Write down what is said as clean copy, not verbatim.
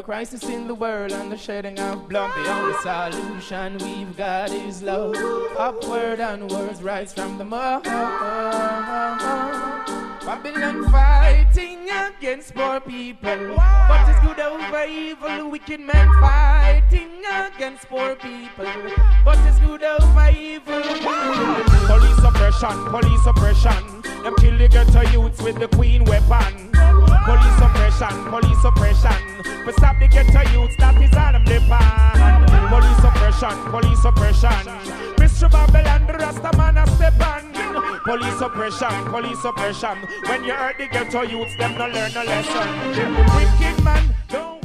crisis in the world and the shedding of blood. The only solution we've got is love. Upward and words rise from the mud. Babylon fighting against poor people, but it's good over evil. Wicked men fighting against poor people, but it's good over evil. Police oppression, them kill the ghetto youths with the queen weapon. Police oppression, but stop the ghetto youths, that is all them depend. Police oppression, Mr. Babylon, the Rasta man a step on. Police oppression, when you hurt the ghetto youths, them no learn no lesson. Wicked man, don't